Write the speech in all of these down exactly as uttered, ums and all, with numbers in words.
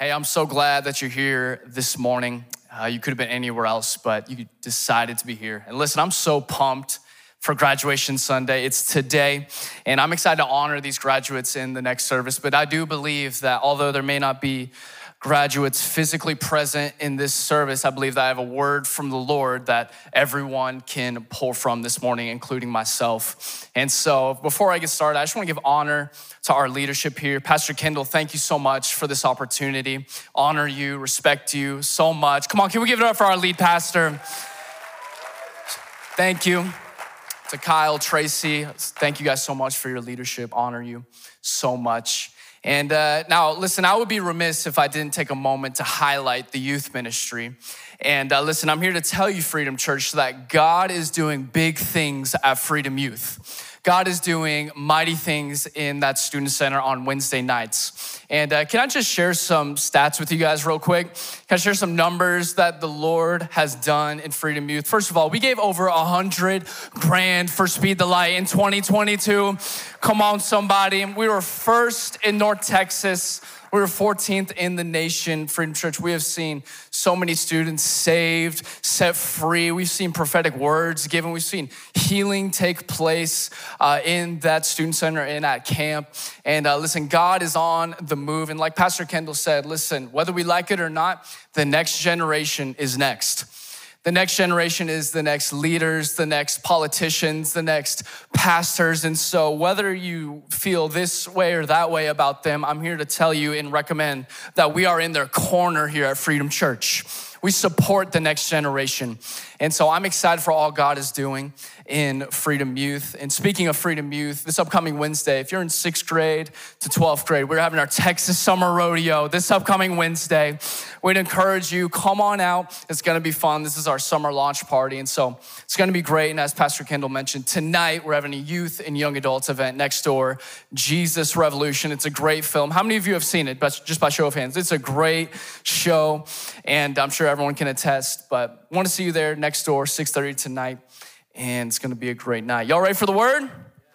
Hey, I'm so glad that you're here this morning. Uh, you could have been anywhere else, but you decided to be here. And listen, I'm so pumped for graduation Sunday. It's today, and I'm excited to honor these graduates in the next service. But I do believe that although there may not be graduates physically present in this service, I believe that I have a word from the Lord that everyone can pull from this morning, including myself. And so before I get started, I just want to give honor to our leadership here. Pastor Kendall, thank you so much for this opportunity. Honor you, respect you so much. Come on, can we give it up for our lead pastor? Thank you. To Kyle, Tracy, thank you guys so much for your leadership. Honor you so much. And uh, now, listen, I would be remiss if I didn't take a moment to highlight the youth ministry. And uh, listen, I'm here to tell you, Freedom Church, that God is doing big things at Freedom Youth. God is doing mighty things in that student center on Wednesday nights. And uh, can I just share some stats with you guys real quick? Can I share some numbers that the Lord has done in Freedom Youth? First of all, we gave over a hundred grand for Speed the Light in twenty twenty-two. Come on, somebody. We were first in North Texas. We were fourteenth in the nation. Freedom Church, we have seen so many students saved, set free. We've seen prophetic words given. We've seen healing take place uh, in that student center and at camp. And uh, listen, God is on the move. And like Pastor Kendall said, listen, whether we like it or not, the next generation is next. The next generation is the next leaders, the next politicians, the next pastors. And so whether you feel this way or that way about them, I'm here to tell you and recommend that we are in their corner here at Freedom Church. We support the next generation. And so I'm excited for all God is doing in Freedom Youth. And speaking of Freedom Youth, this upcoming Wednesday, if you're in sixth grade to twelfth grade, we're having our Texas Summer Rodeo this upcoming Wednesday. We'd encourage you, come on out. It's gonna be fun. This is our summer launch party. And so it's gonna be great. And as Pastor Kendall mentioned, tonight we're having a youth and young adults event next door, Jesus Revolution. It's a great film. How many of you have seen it? But just by show of hands, it's a great show. And I'm sure everyone can attest, but I want to see you there next door, six thirty tonight, and it's going to be a great night. Y'all ready for the word?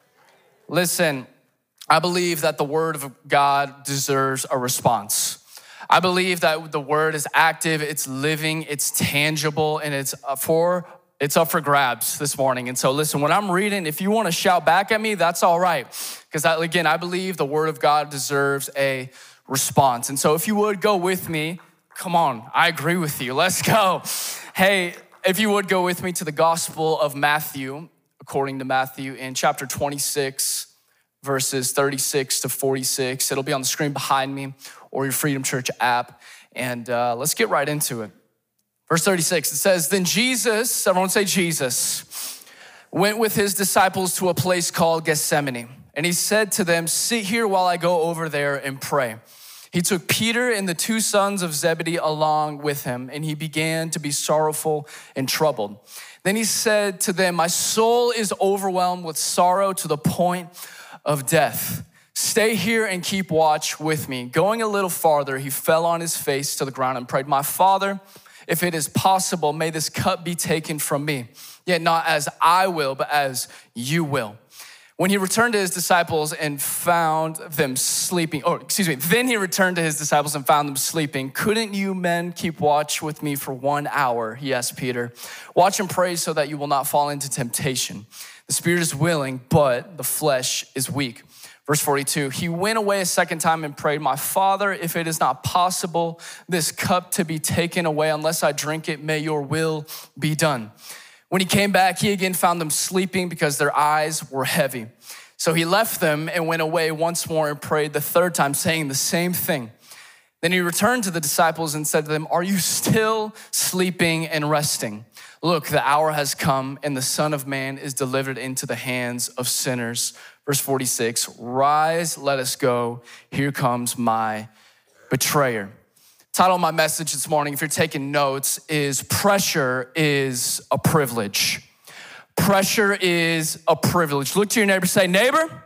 Listen, I believe that the word of God deserves a response. I believe that the word is active, it's living, it's tangible, and it's for it's up for grabs this morning. And so listen, when I'm reading, if you want to shout back at me, that's all right. Because again, I believe the word of God deserves a response. And so if you would go with me, come on, I agree with you. Let's go. Hey, if you would go with me to the Gospel of Matthew, according to Matthew, in chapter twenty-six, verses thirty-six to forty-six. It'll be on the screen behind me or your Freedom Church app. And uh, let's get right into it. Verse thirty-six, it says, Then Jesus, everyone say Jesus, went with his disciples to a place called Gethsemane. And he said to them, sit here while I go over there and pray. He took Peter and the two sons of Zebedee along with him, and he began to be sorrowful and troubled. Then he said to them, my soul is overwhelmed with sorrow to the point of death. Stay here and keep watch with me. Going a little farther, he fell on his face to the ground and prayed, my Father, if it is possible, may this cup be taken from me. Yet not as I will, but as you will. When he returned to his disciples and found them sleeping, oh, excuse me, then he returned to his disciples and found them sleeping. Couldn't you men keep watch with me for one hour? He asked Peter. Watch and pray so that you will not fall into temptation. The spirit is willing, but the flesh is weak. Verse forty-two, he went away a second time and prayed, my Father, if it is not possible, this cup to be taken away unless I drink it, may your will be done. When he came back, he again found them sleeping because their eyes were heavy. So he left them and went away once more and prayed the third time, saying the same thing. Then he returned to the disciples and said to them, are you still sleeping and resting? Look, the hour has come and the Son of Man is delivered into the hands of sinners. Verse forty-six, rise, let us go. Here comes my betrayer. Title of my message this morning, if you're taking notes, is Pressure is a Privilege. Pressure is a privilege. Look to your neighbor, say, neighbor,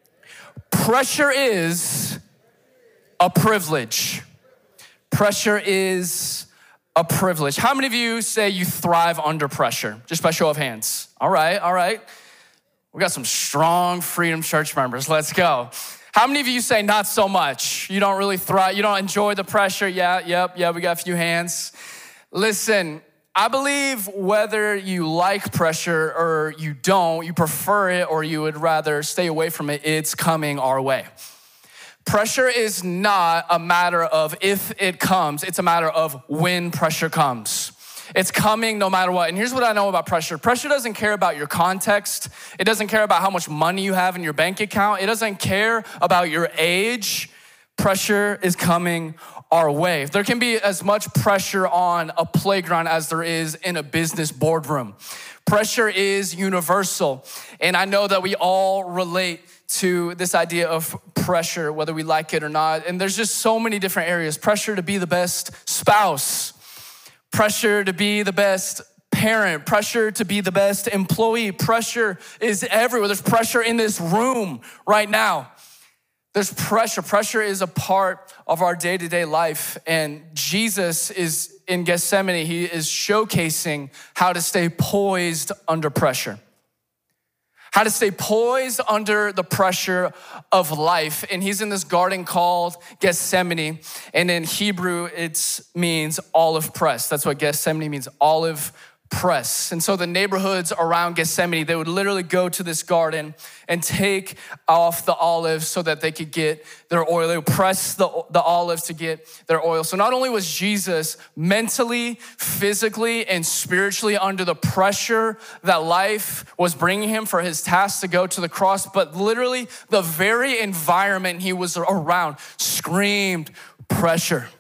pressure is a privilege. Pressure is a privilege. How many of you say you thrive under pressure? Just by show of hands. All right, all right. We got some strong Freedom Church members. Let's go. How many of you say not so much? You don't really thrive, you don't enjoy the pressure? Yeah, yep, yeah, we got a few hands. Listen, I believe whether you like pressure or you don't, you prefer it or you would rather stay away from it, it's coming our way. Pressure is not a matter of if it comes, it's a matter of when pressure comes. It's coming no matter what. And here's what I know about pressure. Pressure doesn't care about your context. It doesn't care about how much money you have in your bank account. It doesn't care about your age. Pressure is coming our way. There can be as much pressure on a playground as there is in a business boardroom. Pressure is universal. And I know that we all relate to this idea of pressure, whether we like it or not. And there's just so many different areas. Pressure to be the best spouse. Pressure to be the best parent, pressure to be the best employee. Pressure is everywhere. There's pressure in this room right now. There's pressure. Pressure is a part of our day-to-day life. And Jesus is in Gethsemane. He is showcasing how to stay poised under pressure. How to stay poised under the pressure of life. And he's in this garden called Gethsemane. And in Hebrew, it means olive press. That's what Gethsemane means, olive press. And so the neighborhoods around Gethsemane, they would literally go to this garden and take off the olives so that they could get their oil. They would press the, the olives to get their oil. So not only was Jesus mentally, physically, and spiritually under the pressure that life was bringing him for his task to go to the cross, but literally the very environment he was around screamed pressure.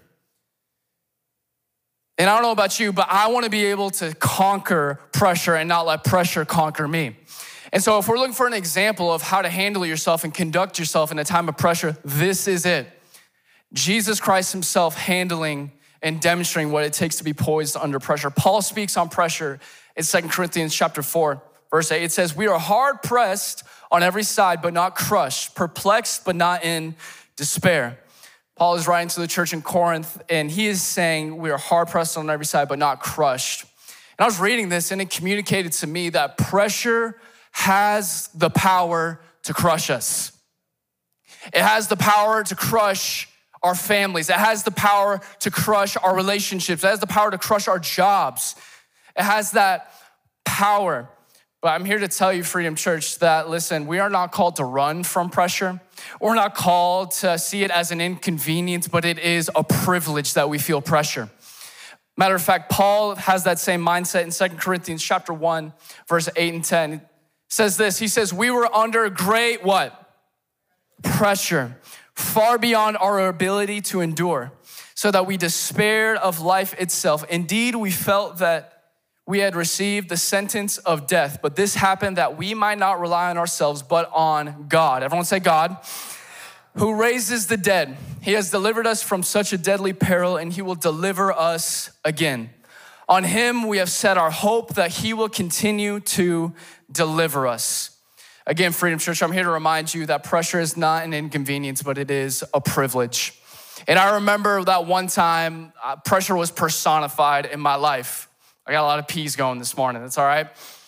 And I don't know about you, but I want to be able to conquer pressure and not let pressure conquer me. And so if we're looking for an example of how to handle yourself and conduct yourself in a time of pressure, this is it. Jesus Christ himself handling and demonstrating what it takes to be poised under pressure. Paul speaks on pressure in Second Corinthians chapter four, verse eight. It says, we are hard pressed on every side, but not crushed, perplexed, but not in despair. Paul is writing to the church in Corinth, and he is saying we are hard pressed on every side, but not crushed. And I was reading this, and it communicated to me that pressure has the power to crush us. It has the power to crush our families. It has the power to crush our relationships. It has the power to crush our jobs. It has that power. But I'm here to tell you, Freedom Church, that listen, we are not called to run from pressure. We're not called to see it as an inconvenience, but it is a privilege that we feel pressure. Matter of fact, Paul has that same mindset in Second Corinthians chapter one, verse eight and ten. It says this, he says, we were under great what? Pressure, far beyond our ability to endure, so that we despaired of life itself. Indeed, we felt that we had received the sentence of death, but this happened that we might not rely on ourselves, but on God. Everyone say God, who raises the dead. He has delivered us from such a deadly peril, and he will deliver us again. On him we have set our hope that he will continue to deliver us. Again, Freedom Church, I'm here to remind you that pressure is not an inconvenience, but it is a privilege. And I remember that one time, uh, pressure was personified in my life. I got a lot of peas going this morning, that's all right.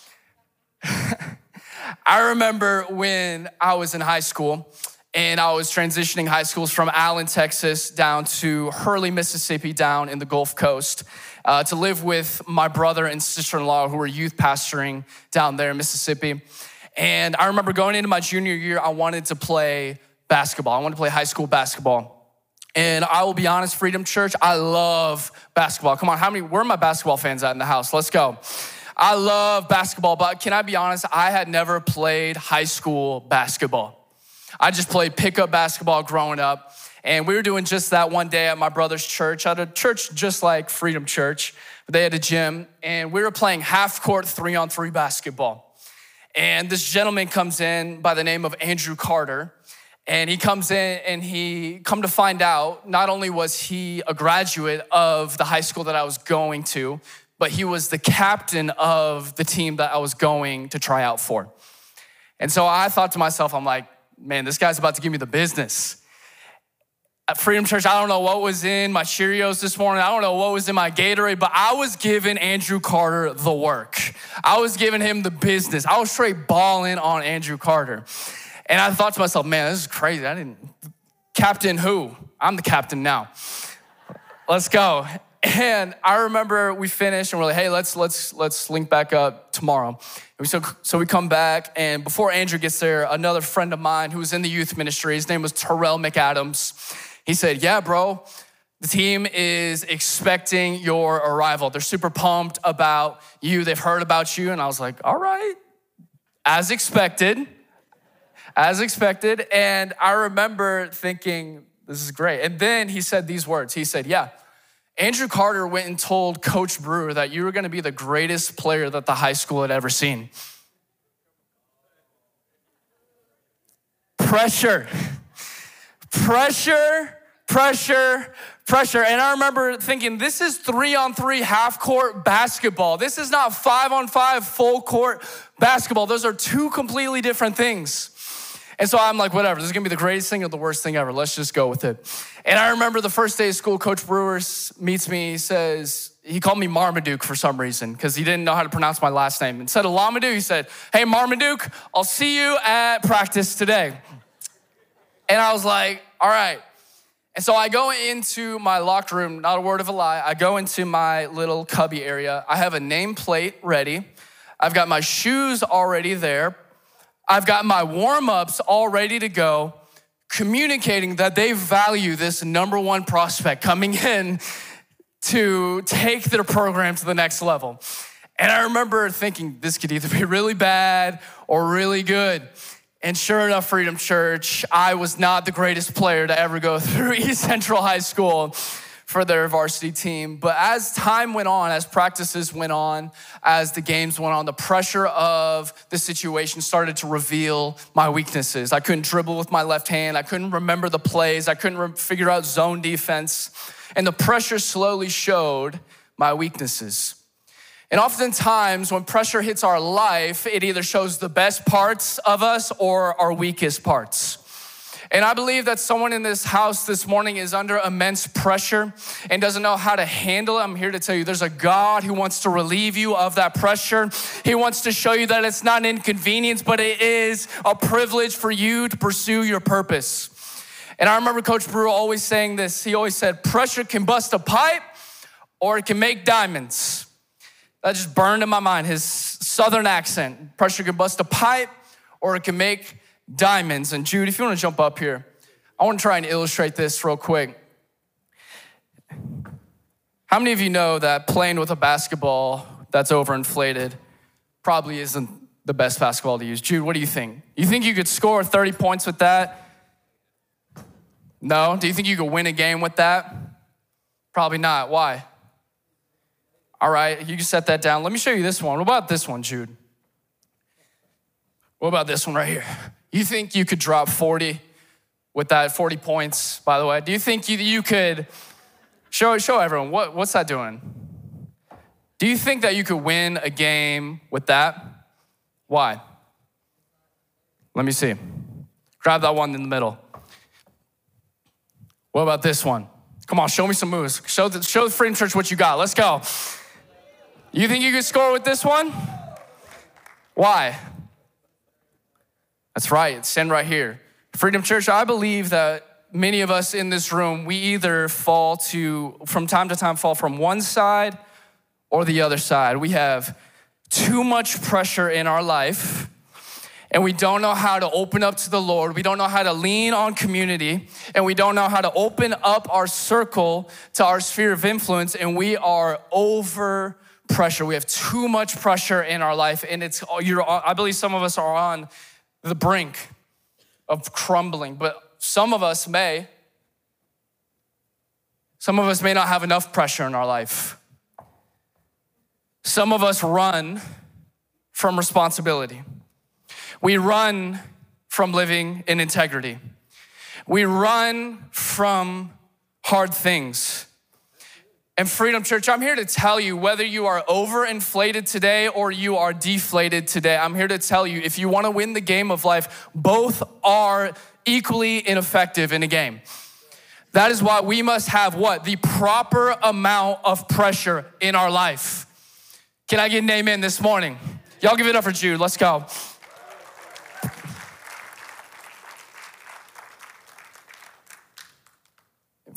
I remember when I was in high school and I was transitioning high schools from Allen, Texas down to Hurley, Mississippi, down in the Gulf Coast uh, to live with my brother and sister-in-law who were youth pastoring down there in Mississippi. And I remember going into my junior year, I wanted to play basketball. I wanted to play high school basketball. And I will be honest, Freedom Church, I love basketball. Come on, how many, where are my basketball fans at in the house? Let's go. I love basketball, but can I be honest? I had never played high school basketball. I just played pickup basketball growing up. And we were doing just that one day at my brother's church, at a church just like Freedom Church. They had a gym, and we were playing half-court three-on-three basketball. And this gentleman comes in by the name of Andrew Carter. And he comes in and he, come to find out, not only was he a graduate of the high school that I was going to, but he was the captain of the team that I was going to try out for. And so I thought to myself, I'm like, man, this guy's about to give me the business. At Freedom Church, I don't know what was in my Cheerios this morning. I don't know what was in my Gatorade, but I was giving Andrew Carter the work. I was giving him the business. I was straight balling on Andrew Carter. And I thought to myself, man, this is crazy. I didn't, captain who? I'm the captain now. Let's go. And I remember we finished and we're like, hey, let's let's let's link back up tomorrow. And we, so, so we come back, and before Andrew gets there, another friend of mine who was in the youth ministry, his name was Terrell McAdams. He said, yeah, bro, the team is expecting your arrival. They're super pumped about you. They've heard about you. And I was like, all right, as expected, as expected. And I remember thinking, this is great. And then he said these words. He said, yeah, Andrew Carter went and told Coach Brewer that you were gonna be the greatest player that the high school had ever seen. Pressure, pressure, pressure, pressure. And I remember thinking, this is three on three half court basketball. This is not five on five full court basketball. Those are two completely different things. And so I'm like, whatever, this is gonna be the greatest thing or the worst thing ever. Let's just go with it. And I remember the first day of school, Coach Brewer meets me, he says, he called me Marmaduke for some reason because he didn't know how to pronounce my last name. Instead of Lamadou, he said, hey, Marmaduke, I'll see you at practice today. And I was like, all right. And so I go into my locker room, not a word of a lie. I go into my little cubby area. I have a nameplate ready. I've got my shoes already there. I've got my warm-ups all ready to go, communicating that they value this number one prospect coming in to take their program to the next level. And I remember thinking this could either be really bad or really good. And sure enough, Freedom Church, I was not the greatest player to ever go through East Central High School for their varsity team. But as time went on, as practices went on, as the games went on, the pressure of the situation started to reveal my weaknesses. I couldn't dribble with my left hand. I couldn't remember the plays. I couldn't re- figure out zone defense. And the pressure slowly showed my weaknesses. And oftentimes when pressure hits our life, it either shows the best parts of us or our weakest parts. And I believe that someone in this house this morning is under immense pressure and doesn't know how to handle it. I'm here to tell you there's a God who wants to relieve you of that pressure. He wants to show you that it's not an inconvenience, but it is a privilege for you to pursue your purpose. And I remember Coach Brewer always saying this. He always said, pressure can bust a pipe or it can make diamonds. That just burned in my mind, his southern accent. Pressure can bust a pipe or it can make diamonds. And Jude, if you want to jump up here, I want to try and illustrate this real quick. How many of you know that playing with a basketball that's overinflated probably isn't the best basketball to use? Jude, what do you think? You think you could score thirty points with that? No? Do you think you could win a game with that? Probably not. Why? All right, you can set that down. Let me show you this one. What about this one, Jude? What about this one right here? You think you could drop forty with that, forty points, by the way? Do you think you, you could, show show everyone, what, what's that doing? Do you think that you could win a game with that? Why? Let me see. Grab that one in the middle. What about this one? Come on, show me some moves. Show the, show the Freedom Church what you got. Let's go. You think you could score with this one? Why? That's right, it's sin right here. Freedom Church, I believe that many of us in this room, we either fall to, from time to time, fall from one side or the other side. We have too much pressure in our life and we don't know how to open up to the Lord. We don't know how to lean on community and we don't know how to open up our circle to our sphere of influence, and we are over pressure. We have too much pressure in our life, and it's, you're, I believe some of us are on the brink of crumbling, but some of us may. Some of us may not have enough pressure in our life. Some of us run from responsibility. We run from living in integrity. We run from hard things. And Freedom Church, I'm here to tell you, whether you are overinflated today or you are deflated today, I'm here to tell you, if you want to win the game of life, both are equally ineffective in a game. That is why we must have what? The proper amount of pressure in our life. Can I get an amen this morning? Y'all give it up for Jude. Let's go.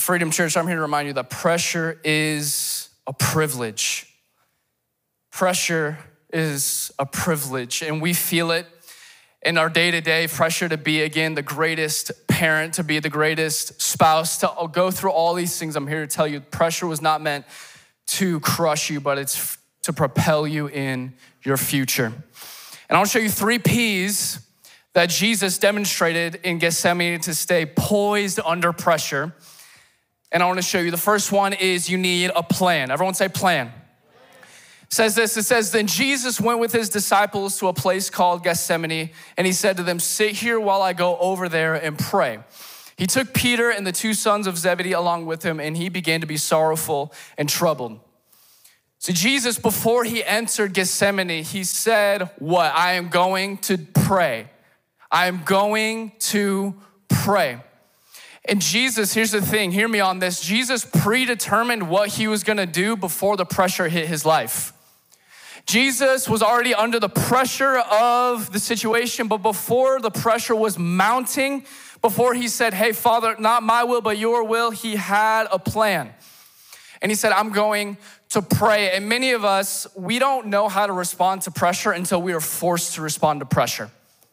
Freedom Church, I'm here to remind you that pressure is a privilege. Pressure is a privilege, and we feel it in our day-to-day. Pressure to be, again, the greatest parent, to be the greatest spouse, to go through all these things. I'm here to tell you, pressure was not meant to crush you, but it's to propel you in your future. And I want to show you three P's that Jesus demonstrated in Gethsemane to stay poised under pressure. And I want to show you, the first one is you need a plan. Everyone say plan. It says this, it says, then Jesus went with his disciples to a place called Gethsemane, and he said to them, sit here while I go over there and pray. He took Peter and the two sons of Zebedee along with him, and he began to be sorrowful and troubled. So Jesus, before he entered Gethsemane, he said, what? I am going to pray. I am going to pray. And Jesus, here's the thing, hear me on this. Jesus predetermined what he was gonna do before the pressure hit his life. Jesus was already under the pressure of the situation, but before the pressure was mounting, before he said, hey, Father, not my will, but your will, he had a plan. And he said, I'm going to pray. And many of us, we don't know how to respond to pressure until we are forced to respond to pressure.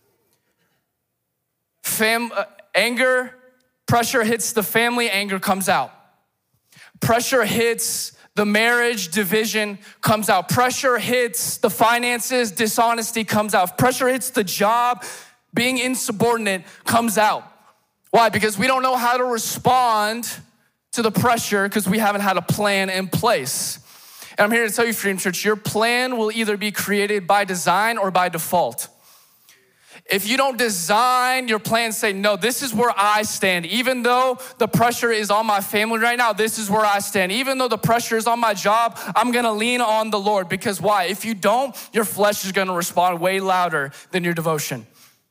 Fam, uh, anger, pressure hits the family, anger comes out. Pressure hits the marriage, division comes out. Pressure hits the finances, dishonesty comes out. Pressure hits the job, being insubordinate comes out. Why? Because we don't know how to respond to the pressure because we haven't had a plan in place. And I'm here to tell you, Freedom Church, your plan will either be created by design or by default. If you don't design your plan, say, no, this is where I stand. Even though the pressure is on my family right now, this is where I stand. Even though the pressure is on my job, I'm gonna lean on the Lord. Because why? If you don't, your flesh is gonna respond way louder than your devotion.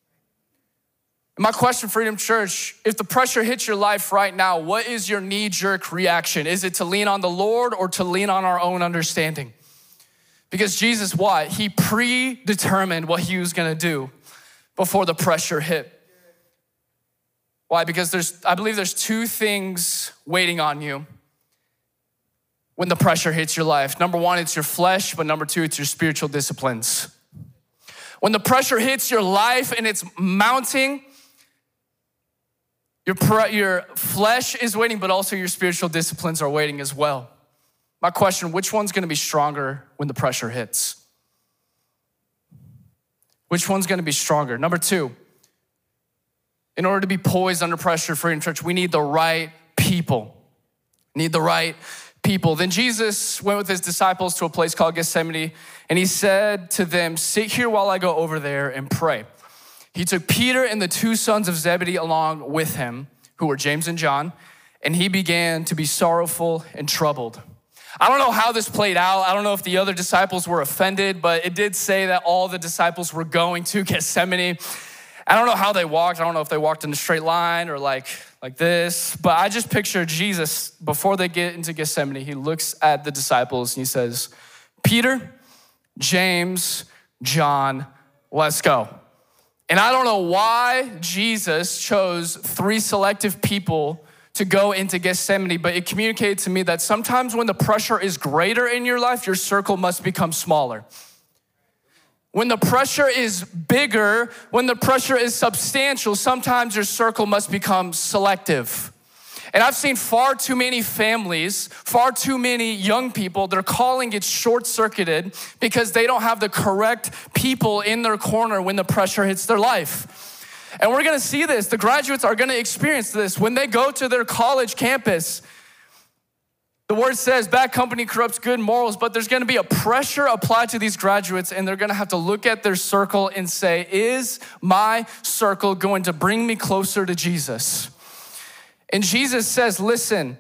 My question, Freedom Church, if the pressure hits your life right now, what is your knee-jerk reaction? Is it to lean on the Lord or to lean on our own understanding? Because Jesus, what? He predetermined what he was gonna do before the pressure hit. Why? Because there's, I believe there's two things waiting on you when the pressure hits your life. Number one, it's your flesh, but number two, it's your spiritual disciplines. When the pressure hits your life and it's mounting, your, your flesh is waiting, but also your spiritual disciplines are waiting as well. My question, which one's gonna be stronger when the pressure hits? Which one's gonna be stronger? Number two, in order to be poised under pressure, Freedom Church, we need the right people. Need the right people. Then Jesus went with his disciples to a place called Gethsemane, and he said to them, sit here while I go over there and pray. He took Peter and the two sons of Zebedee along with him, who were James and John, and he began to be sorrowful and troubled. I don't know how this played out. I don't know if the other disciples were offended, but it did say that all the disciples were going to Gethsemane. I don't know how they walked. I don't know if they walked in a straight line or like, like this, but I just picture Jesus, before they get into Gethsemane, he looks at the disciples and he says, Peter, James, John, let's go. And I don't know why Jesus chose three selective people to go into Gethsemane, but it communicated to me that sometimes when the pressure is greater in your life, your circle must become smaller. When the pressure is bigger, when the pressure is substantial, sometimes your circle must become selective. And I've seen far too many families, far too many young people, they're calling it short-circuited because they don't have the correct people in their corner when the pressure hits their life. And we're gonna see this, the graduates are gonna experience this. When they go to their college campus, the word says bad company corrupts good morals, but there's gonna be a pressure applied to these graduates and they're gonna have to look at their circle and say, is my circle going to bring me closer to Jesus? And Jesus says, listen,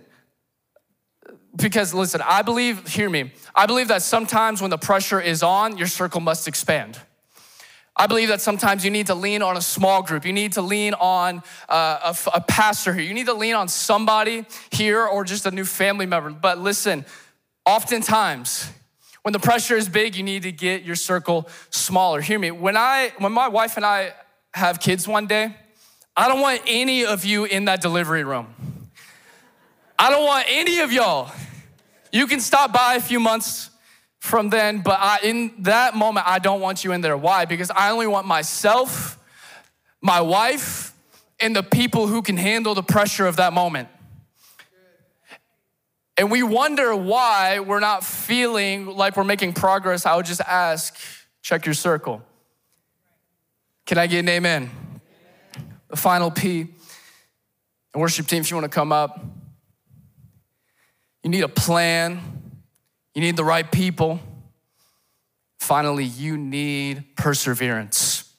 because listen, I believe, hear me, I believe that sometimes when the pressure is on, your circle must expand. I believe that sometimes you need to lean on a small group. You need to lean on uh, a, a pastor here. You need to lean on somebody here or just a new family member. But listen, oftentimes when the pressure is big, you need to get your circle smaller. Hear me, when I, when my wife and I have kids one day, I don't want any of you in that delivery room. I don't want any of y'all. You can stop by a few months from then, but I, in that moment, I don't want you in there. Why? Because I only want myself, my wife, and the people who can handle the pressure of that moment. And we wonder why we're not feeling like we're making progress. I would just ask, check your circle. Can I get an amen? The final P, the worship team, if you want to come up. You need a plan. You need the right people. Finally, you need perseverance.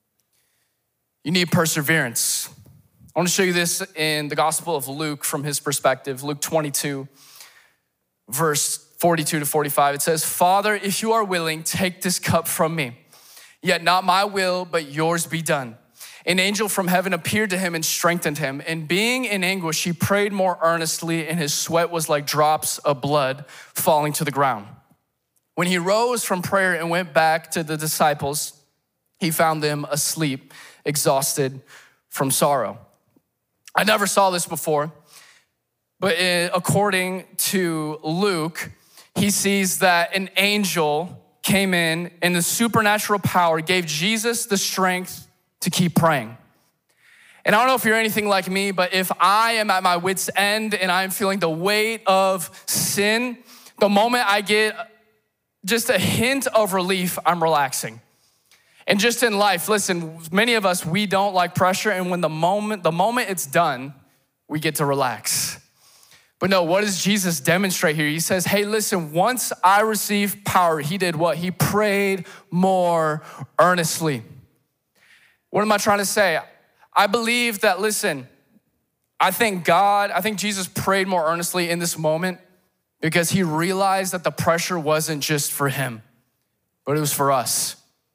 You need perseverance. I want to show you this in the Gospel of Luke from his perspective. Luke twenty-two, verse forty-two to forty-five. It says, Father, if you are willing, take this cup from me. Yet not my will, but yours be done. An angel from heaven appeared to him and strengthened him. And being in anguish, he prayed more earnestly, and his sweat was like drops of blood falling to the ground. When he rose from prayer and went back to the disciples, he found them asleep, exhausted from sorrow. I never saw this before, but according to Luke, he sees that an angel came in and the supernatural power gave Jesus the strength to keep praying. And I don't know if you're anything like me, but if I am at my wit's end and I'm feeling the weight of sin, the moment I get just a hint of relief, I'm relaxing. And just in life, listen, many of us, we don't like pressure, and when the moment, the moment it's done, we get to relax. But no, what does Jesus demonstrate here? He says, hey, listen, once I received power, he did what? He prayed more earnestly. What am I trying to say? I believe that, listen, I think God, I think Jesus prayed more earnestly in this moment because he realized that the pressure wasn't just for him, but it was for us.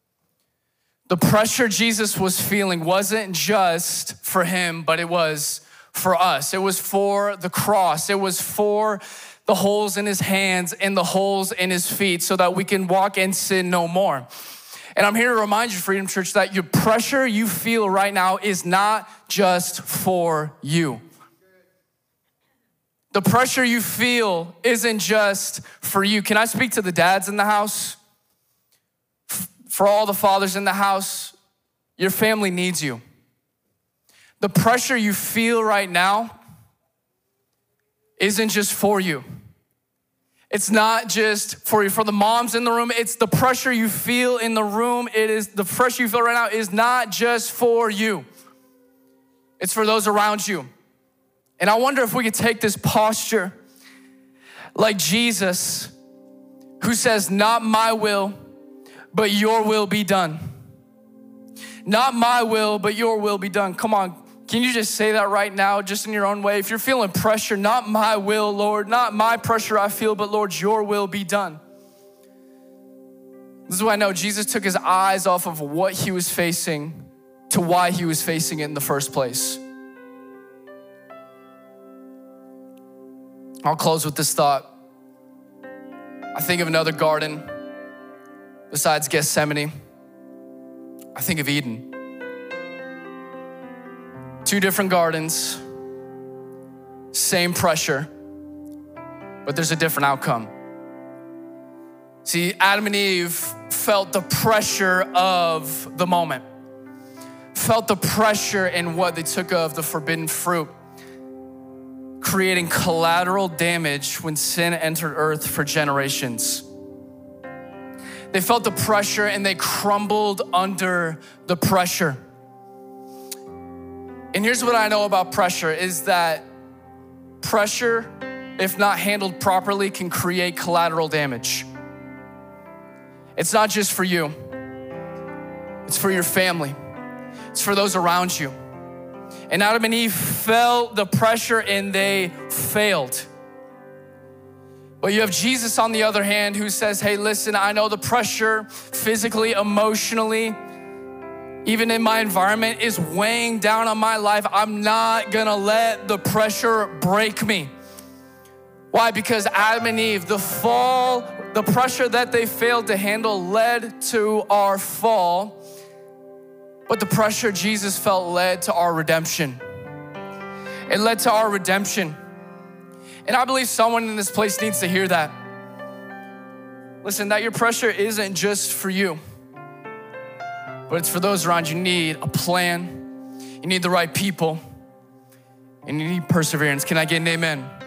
The pressure Jesus was feeling wasn't just for him, but it was for us. It was for the cross. It was for the holes in his hands and the holes in his feet so that we can walk and sin no more. And I'm here to remind you, Freedom Church, that your pressure you feel right now is not just for you. The pressure you feel isn't just for you. Can I speak to the dads in the house? For all the fathers in the house, your family needs you. The pressure you feel right now isn't just for you. It's not just for you. For the moms in the room, it's the pressure you feel in the room. It is the pressure you feel right now is not just for you. It's for those around you. And I wonder if we could take this posture like Jesus, who says, not my will, but your will be done. Not my will, but your will be done. Come on, can you just say that right now, just in your own way? If you're feeling pressure, not my will, Lord, not my pressure I feel, but Lord, your will be done. This is why I know Jesus took his eyes off of what he was facing to why he was facing it in the first place. I'll close with this thought. I think of another garden besides Gethsemane. I think of Eden. Two different gardens, same pressure, but there's a different outcome. See, Adam and Eve felt the pressure of the moment, felt the pressure in what they took of the forbidden fruit, creating collateral damage when sin entered earth for generations. They felt the pressure and they crumbled under the pressure. And here's what I know about pressure is that pressure, if not handled properly, can create collateral damage. It's not just for you. It's for your family. It's for those around you. And Adam and Eve felt the pressure and they failed. But you have Jesus on the other hand who says, hey, listen, I know the pressure physically, emotionally, even in my environment is weighing down on my life. I'm not gonna let the pressure break me. Why? Because Adam and Eve, the fall, the pressure that they failed to handle led to our fall, but the pressure Jesus felt led to our redemption. It led to our redemption. And I believe someone in this place needs to hear that. Listen, that your pressure isn't just for you, but it's for those around you. You need a plan. You need the right people. And you need perseverance. Can I get an amen?